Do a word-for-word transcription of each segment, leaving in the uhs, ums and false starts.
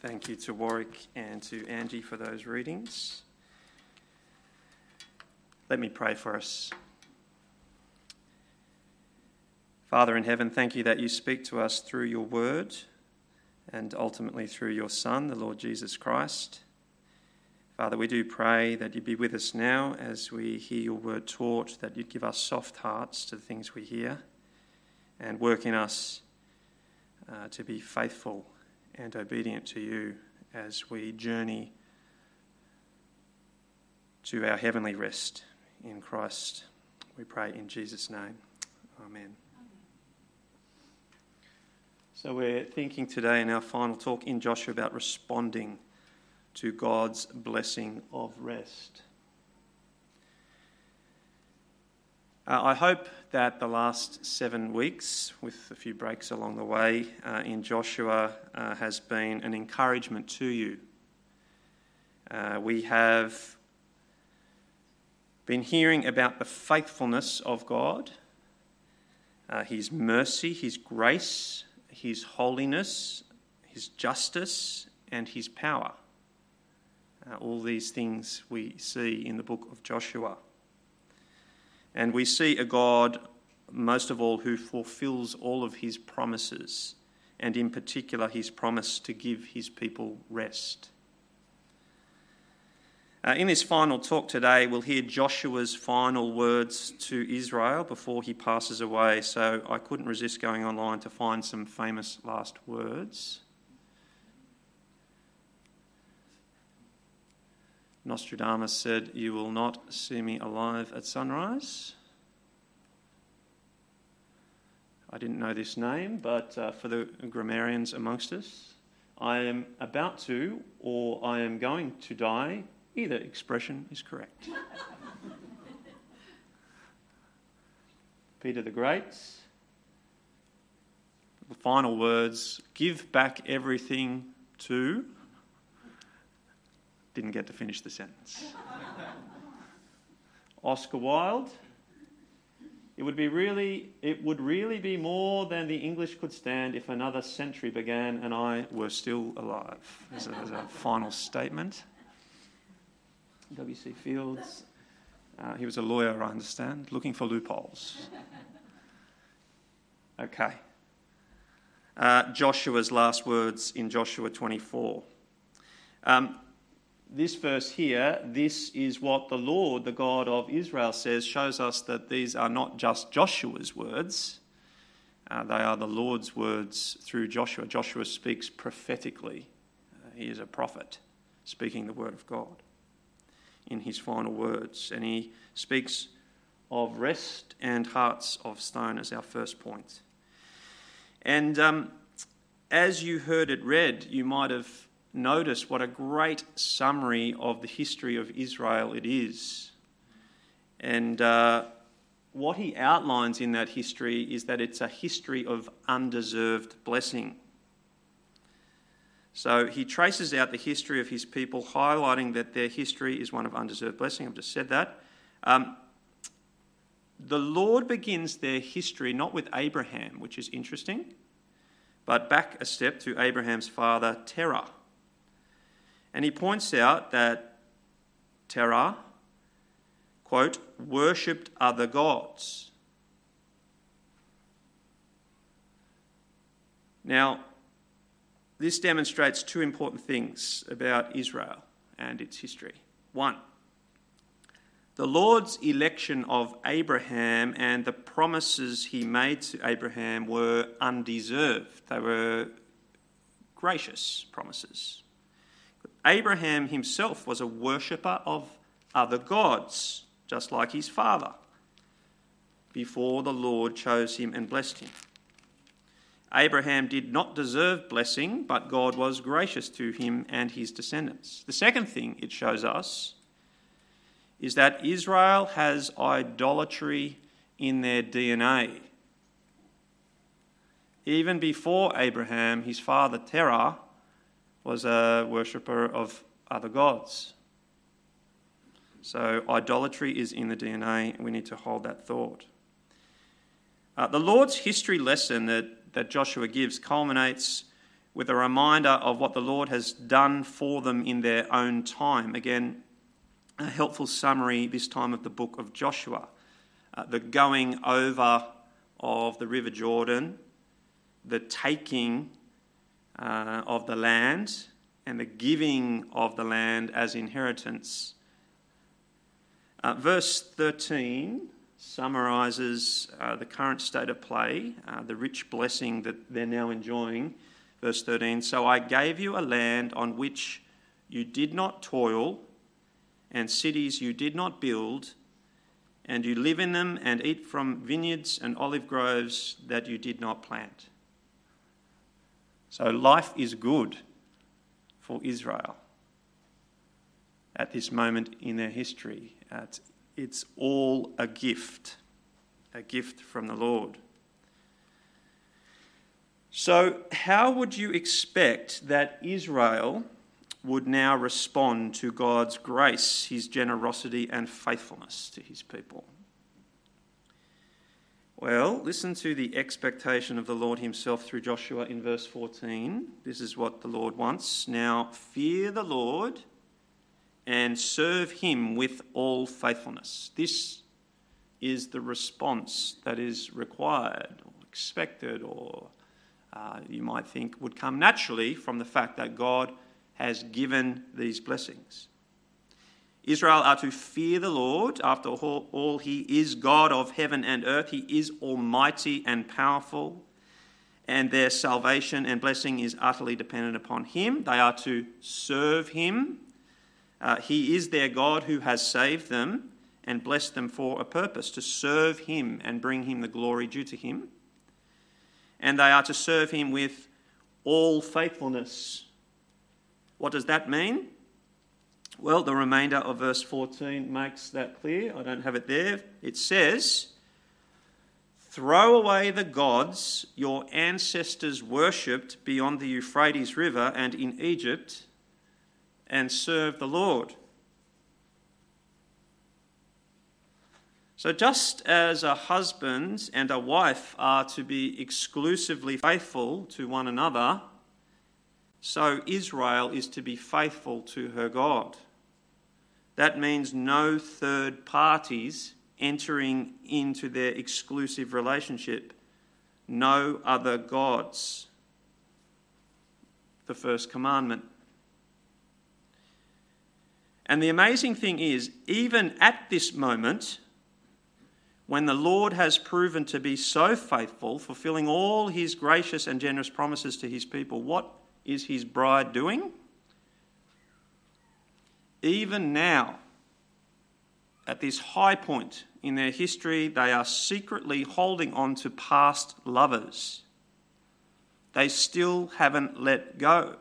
Thank you to Warwick and to Angie for those readings. Let me pray for us. Father in heaven, thank you that you speak to us through your word and ultimately through your Son, the Lord Jesus Christ. Father, we do pray that you be with us now as we hear your word taught, that you'd give us soft hearts to the things we hear and work in us uh, to be faithful and obedient to you as we journey to our heavenly rest in Christ. We pray in Jesus' name. Amen. So we're thinking today in our final talk in Joshua about responding to God's blessing of rest. Uh, I hope that the last seven weeks, with a few breaks along the way uh, in Joshua, uh, has been an encouragement to you. Uh, we have been hearing about the faithfulness of God, uh, his mercy, his grace, his holiness, his justice, and his power. Uh, all these things we see in the book of Joshua. And we see a God, most of all, who fulfills all of his promises, and in particular his promise to give his people rest. Uh, in this final talk today, we'll hear Joshua's final words to Israel before he passes away. So I couldn't resist going online to find some famous last words. Nostradamus said, "You will not see me alive at sunrise." I didn't know this name, but uh, for the grammarians amongst us, I am about to or I am going to die. Either expression is correct. Peter the Great's the final words, "Give back everything to..." Didn't get to finish the sentence. Oscar Wilde, it would be really, it would really be more than the English could stand if another century began and I were still alive. As a, as a final statement. W C Fields, uh, he was a lawyer, I understand, looking for loopholes. Okay. Uh, Joshua's last words in Joshua twenty-four. Um, This verse here, "This is what the Lord, the God of Israel, says," shows us that these are not just Joshua's words. Uh, they are the Lord's words through Joshua. Joshua speaks prophetically. Uh, he is a prophet speaking the word of God in his final words. And he speaks of rest and hearts of stone as our first point. And um, as you heard it read, you might have notice what a great summary of the history of Israel it is. And uh, what he outlines in that history is that it's a history of undeserved blessing. So he traces out the history of his people, highlighting that their history is one of undeserved blessing. I've just said that. Um, the Lord begins their history not with Abraham, which is interesting, but back a step to Abraham's father, Terah. And he points out that Terah, quote, worshipped other gods. Now, this demonstrates two important things about Israel and its history. One, the Lord's election of Abraham and the promises he made to Abraham were undeserved. They were gracious promises. Abraham himself was a worshipper of other gods, just like his father, before the Lord chose him and blessed him. Abraham did not deserve blessing, but God was gracious to him and his descendants. The second thing it shows us is that Israel has idolatry in their D N A. Even before Abraham, his father Terah was a worshipper of other gods. So idolatry is in the D N A, and we need to hold that thought. Uh, the Lord's history lesson that, that Joshua gives culminates with a reminder of what the Lord has done for them in their own time. Again, a helpful summary this time of the book of Joshua. Uh, the going over of the River Jordan, the taking uh, of the land, and the giving of the land as inheritance. Uh, verse thirteen summarises uh, the current state of play, uh, the rich blessing that they're now enjoying. Verse thirteen, so I gave you a land on which you did not toil, and cities you did not build, and you live in them and eat from vineyards and olive groves that you did not plant. So life is good for Israel at this moment in their history. It's, it's all a gift, a gift from the Lord. So how would you expect that Israel would now respond to God's grace, his generosity and faithfulness to his people? Well, listen to the expectation of the Lord himself through Joshua in verse fourteen. This is what the Lord wants. Now fear the Lord and serve him with all faithfulness. This is the response that is required or expected, or uh, you might think would come naturally from the fact that God has given these blessings. Israel are to fear the Lord. After all, all, he is God of heaven and earth. He is almighty and powerful, and their salvation and blessing is utterly dependent upon him. They are to serve him. Uh, he is their God who has saved them and blessed them for a purpose, to serve him and bring him the glory due to him. And they are to serve him with all faithfulness. What does that mean? Well, the remainder of verse fourteen makes that clear. I don't have it there. It says, throw away the gods your ancestors worshipped beyond the Euphrates River and in Egypt, and serve the Lord. So just as a husband and a wife are to be exclusively faithful to one another, so Israel is to be faithful to her God. That means no third parties entering into their exclusive relationship, no other gods. The first commandment. And the amazing thing is, even at this moment, when the Lord has proven to be so faithful, fulfilling all his gracious and generous promises to his people, what is his bride doing? Even now, at this high point in their history, they are secretly holding on to past lovers. They still haven't let go.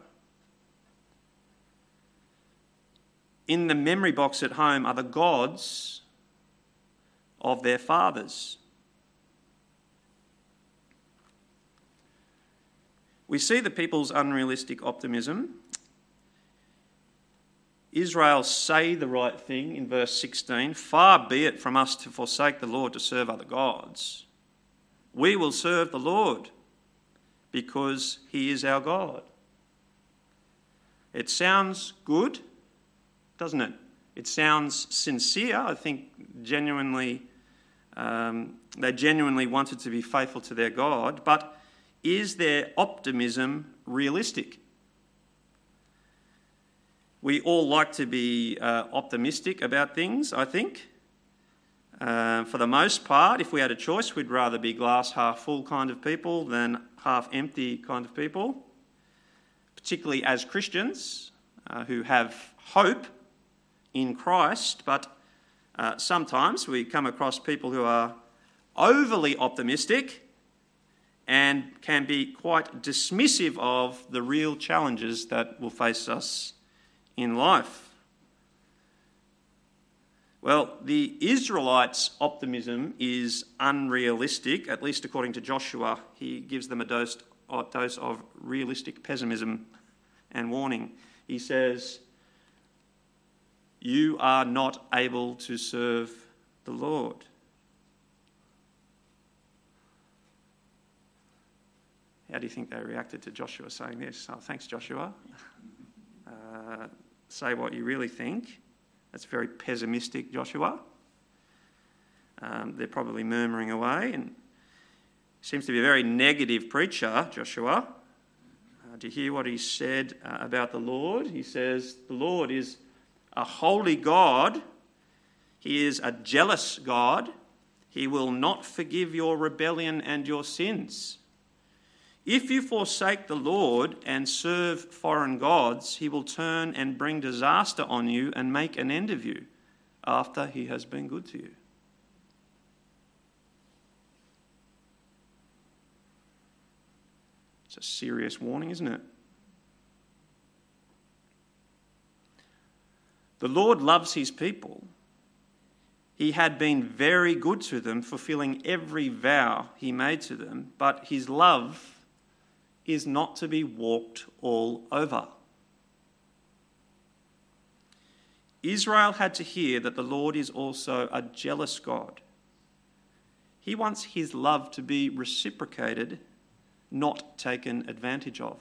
In the memory box at home are the gods of their fathers. We see the people's unrealistic optimism. Israel say the right thing in verse sixteen. Far be it from us to forsake the Lord to serve other gods. We will serve the Lord because he is our God. It sounds good, doesn't it? It sounds sincere. I think genuinely, um, they genuinely wanted to be faithful to their God. But is their optimism realistic? We all like to be uh, optimistic about things, I think. Uh, for the most part, if we had a choice, we'd rather be glass half full kind of people than half empty kind of people, particularly as Christians uh, who have hope in Christ. But uh, sometimes we come across people who are overly optimistic and can be quite dismissive of the real challenges that will face us in life. Well, the Israelites' optimism is unrealistic, at least according to Joshua. He gives them a dose, a dose of realistic pessimism and warning. He says, you are not able to serve the Lord. How do you think they reacted to Joshua saying this? Oh, thanks, Joshua. Uh, say what you really think. That's very pessimistic, Joshua. Um, they're probably murmuring away, and seems to be a very negative preacher, Joshua. Uh, do you hear what he said uh, about the Lord? He says, the Lord is a holy God. He is a jealous God. He will not forgive your rebellion and your sins. If you forsake the Lord and serve foreign gods, he will turn and bring disaster on you and make an end of you after he has been good to you. It's a serious warning, isn't it? The Lord loves his people. He had been very good to them, fulfilling every vow he made to them, but his love is not to be walked all over. Israel had to hear that the Lord is also a jealous God. He wants his love to be reciprocated, not taken advantage of.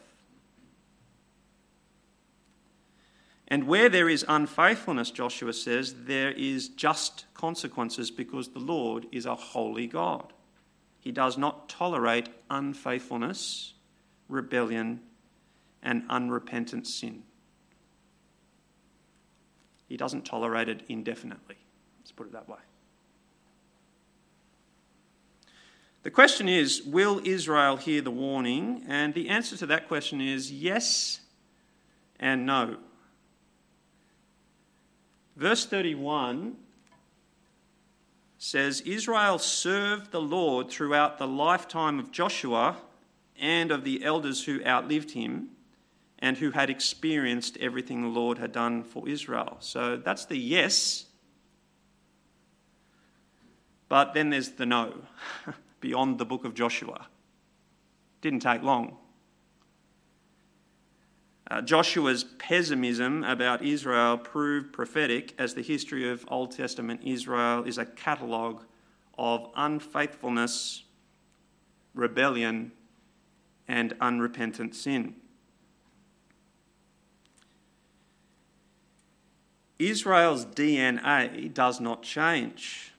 And where there is unfaithfulness, Joshua says, there is just consequences because the Lord is a holy God. He does not tolerate unfaithfulness, rebellion, and unrepentant sin. He doesn't tolerate it indefinitely. Let's put it that way. The question is, will Israel hear the warning? And the answer to that question is yes and no. Verse thirty-one says, Israel served the Lord throughout the lifetime of Joshua and of the elders who outlived him and who had experienced everything the Lord had done for Israel. So that's the yes. But then there's the no, beyond the book of Joshua. Didn't take long. Uh, Joshua's pessimism about Israel proved prophetic, as the history of Old Testament Israel is a catalogue of unfaithfulness, rebellion, and unrepentant sin. Israel's D N A does not change.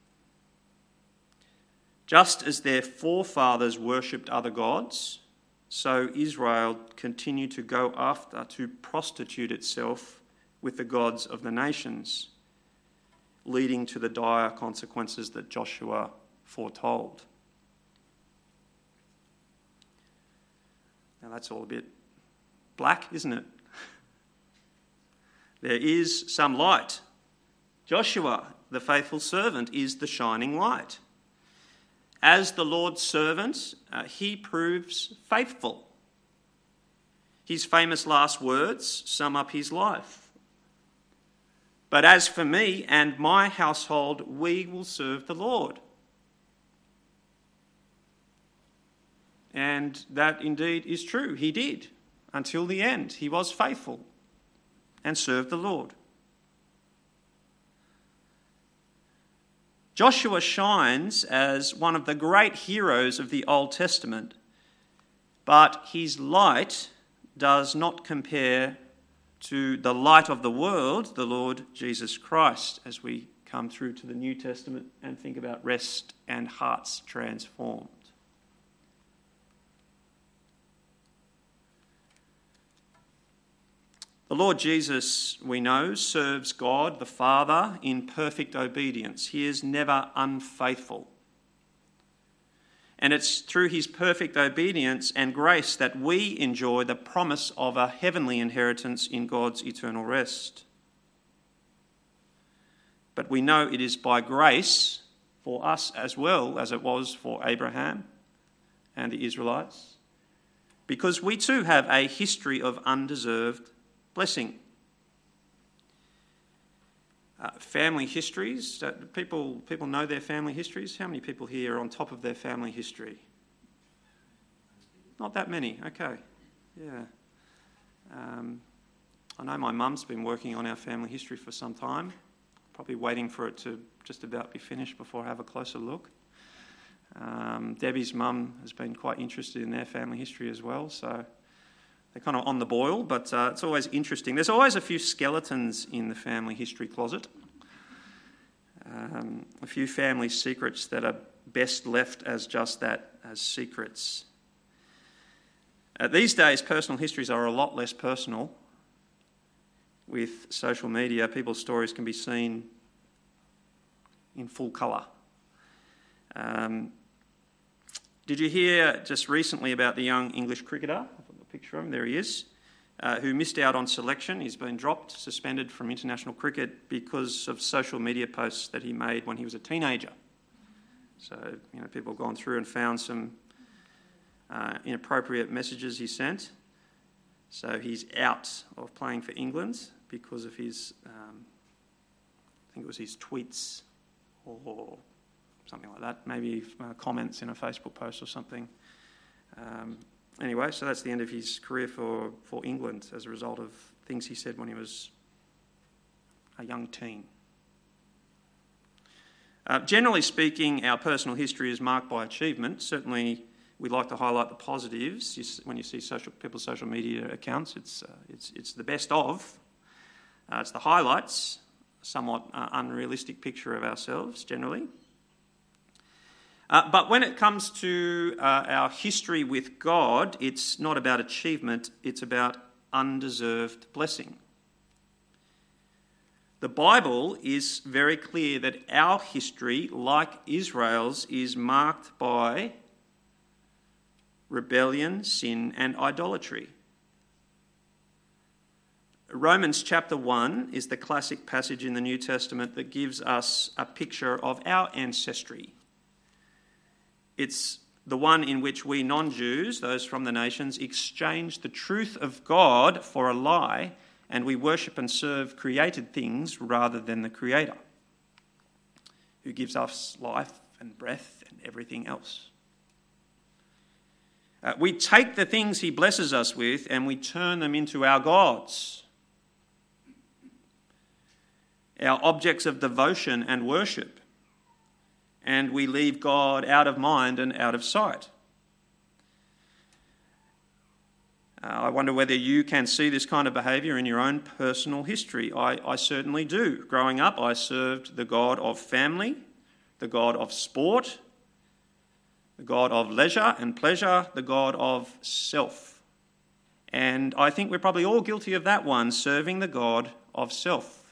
Just as their forefathers worshipped other gods, so Israel continued to go after, to prostitute itself with the gods of the nations, leading to the dire consequences that Joshua foretold. Now that's all a bit black, isn't it? There is some light. Joshua, the faithful servant, is the shining light. As the Lord's servant, uh, he proves faithful. His famous last words sum up his life. But as for me and my household, we will serve the Lord. And that indeed is true. He did. Until the end, he was faithful and served the Lord. Joshua shines as one of the great heroes of the Old Testament, but his light does not compare to the light of the world, the Lord Jesus Christ, as we come through to the New Testament and think about rest and hearts transformed. The Lord Jesus, we know, serves God the Father in perfect obedience. He is never unfaithful. And it's through his perfect obedience and grace that we enjoy the promise of a heavenly inheritance in God's eternal rest. But we know it is by grace for us as well as it was for Abraham and the Israelites, because we too have a history of undeserved blessing. Uh, family histories. Uh, people, people know their family histories. How many people here are on top of their family history? Not that many. Okay. Yeah. Um, I know my mum's been working on our family history for some time. Probably waiting for it to just about be finished before I have a closer look. Um, Debbie's mum has been quite interested in their family history as well, so they're kind of on the boil, but uh, it's always interesting. There's always a few skeletons in the family history closet, um, a few family secrets that are best left as just that, as secrets. Uh, these days, personal histories are a lot less personal. With social media, people's stories can be seen in full colour. Um, did you hear just recently about the young English cricketer? I've got a picture of him, there he is, uh, who missed out on selection. He's been dropped, suspended from international cricket because of social media posts that he made when he was a teenager. So, you know, people have gone through and found some uh, inappropriate messages he sent. So he's out of playing for England because of his, um, I think it was his tweets or something like that, maybe uh, comments in a Facebook post or something. Um, anyway, so that's the end of his career for, for England as a result of things he said when he was a young teen. Uh, generally speaking, our personal history is marked by achievement. Certainly, we like to highlight the positives. You, when you see social, people's social media accounts, it's, uh, it's, it's the best of. Uh, it's the highlights, somewhat uh, unrealistic picture of ourselves, generally. Uh, but when it comes to uh, our history with God, it's not about achievement, it's about undeserved blessing. The Bible is very clear that our history, like Israel's, is marked by rebellion, sin, and idolatry. Romans chapter one is the classic passage in the New Testament that gives us a picture of our ancestry. It's the one in which we non-Jews, those from the nations, exchange the truth of God for a lie, and we worship and serve created things rather than the Creator, who gives us life and breath and everything else. Uh, we take the things he blesses us with and we turn them into our gods, our objects of devotion and worship, and we leave God out of mind and out of sight. Uh, I wonder whether you can see this kind of behaviour in your own personal history. I, I certainly do. Growing up, I served the God of family, the God of sport, the God of leisure and pleasure, the God of self. And I think we're probably all guilty of that one, serving the God of self.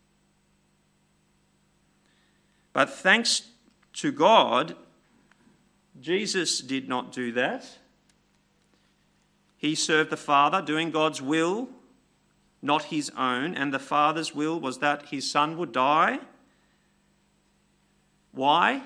But thanks to God, Jesus did not do that. He served the Father, doing God's will, not his own, and the Father's will was that his Son would die. Why?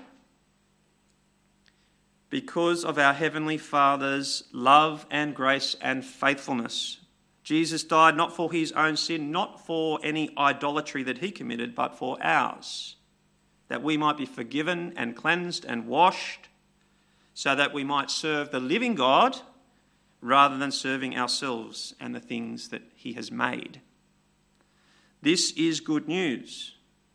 Because of our Heavenly Father's love and grace and faithfulness. Jesus died not for his own sin, not for any idolatry that he committed, but for ours, that we might be forgiven and cleansed and washed, so that we might serve the living God rather than serving ourselves and the things that he has made. This is good news.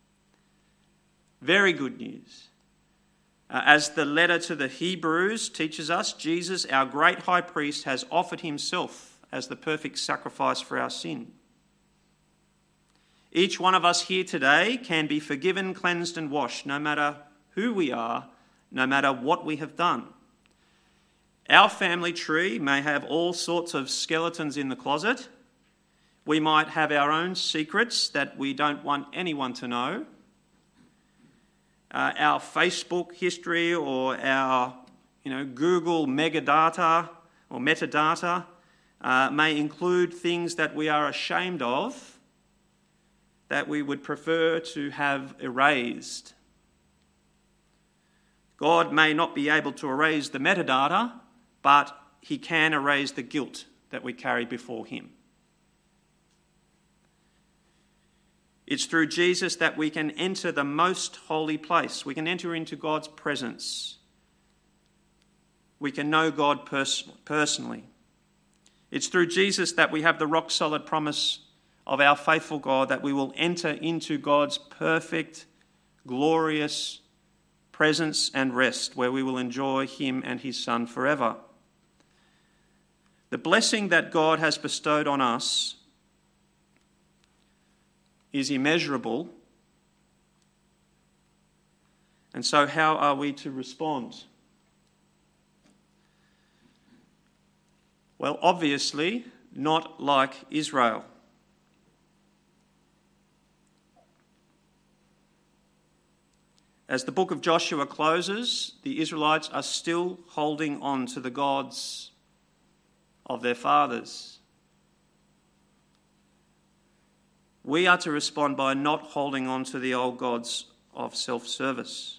Very good news. Uh, as the letter to the Hebrews teaches us, Jesus, our great high priest, has offered himself as the perfect sacrifice for our sin. Each one of us here today can be forgiven, cleansed and washed, no matter who we are, no matter what we have done. Our family tree may have all sorts of skeletons in the closet. We might have our own secrets that we don't want anyone to know. Uh, our Facebook history or our, you know, Google megadata or metadata uh, may include things that we are ashamed of, that we would prefer to have erased. God may not be able to erase the metadata, but he can erase the guilt that we carry before him. It's through Jesus that we can enter the most holy place. We can enter into God's presence. We can know God pers- personally. It's through Jesus that we have the rock-solid promise of our faithful God that we will enter into God's perfect, glorious presence and rest, where we will enjoy him and his Son forever. The blessing that God has bestowed on us is immeasurable. And so how are we to respond? Well, obviously, not like Israel. As the book of Joshua closes, the Israelites are still holding on to the gods of their fathers. We are to respond by not holding on to the old gods of self-service.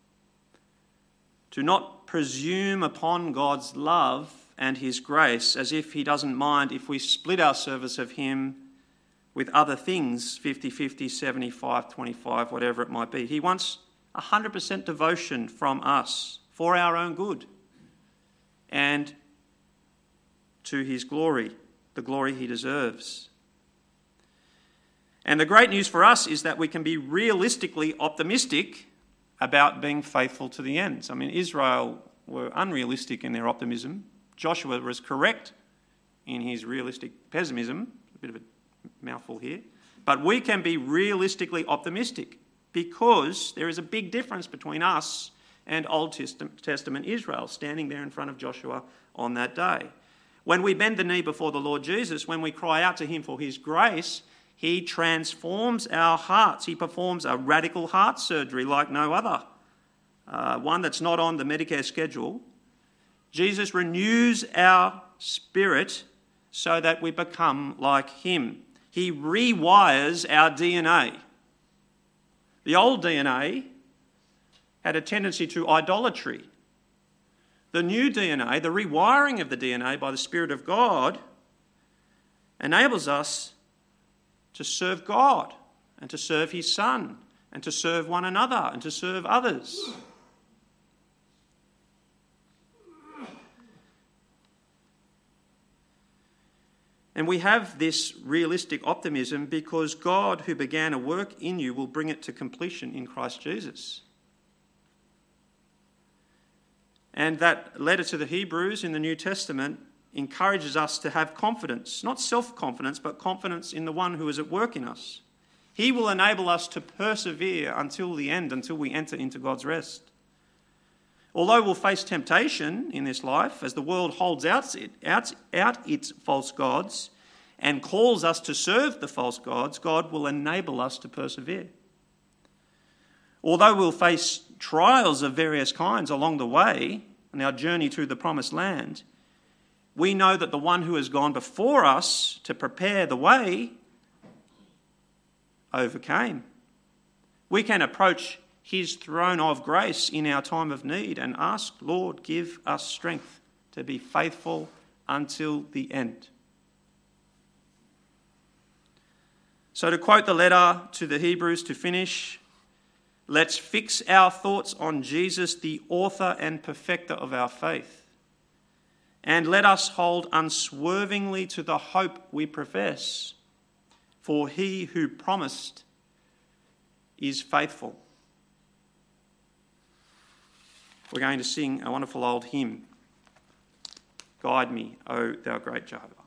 To not presume upon God's love and his grace as if he doesn't mind if we split our service of him with other things, fifty-fifty, seventy-five twenty-five, whatever it might be. He wants one hundred percent devotion from us for our own good and to his glory, the glory he deserves. And the great news for us is that we can be realistically optimistic about being faithful to the end. I mean, Israel were unrealistic in their optimism. Joshua was correct in his realistic pessimism. A bit of a mouthful here. But we can be realistically optimistic because there is a big difference between us and Old Testament Israel standing there in front of Joshua on that day. When we bend the knee before the Lord Jesus, when we cry out to him for his grace, he transforms our hearts. He performs a radical heart surgery like no other, uh, one that's not on the Medicare schedule. Jesus renews our spirit so that we become like him. He rewires our D N A. The old D N A had a tendency to idolatry. The new D N A, the rewiring of the D N A by the Spirit of God, enables us to serve God and to serve his Son and to serve one another and to serve others. And we have this realistic optimism because God, who began a work in you, will bring it to completion in Christ Jesus. And that letter to the Hebrews in the New Testament encourages us to have confidence, not self-confidence, but confidence in the one who is at work in us. He will enable us to persevere until the end, until we enter into God's rest. Although we'll face temptation in this life, as the world holds out, out, out its false gods and calls us to serve the false gods, God will enable us to persevere. Although we'll face trials of various kinds along the way in our journey through the promised land, we know that the one who has gone before us to prepare the way overcame. We can approach his throne of grace in our time of need and ask, Lord, give us strength to be faithful until the end. So to quote the letter to the Hebrews to finish, let's fix our thoughts on Jesus, the author and perfecter of our faith. And let us hold unswervingly to the hope we profess, for he who promised is faithful. We're going to sing a wonderful old hymn, Guide Me, O Thou Great Jehovah.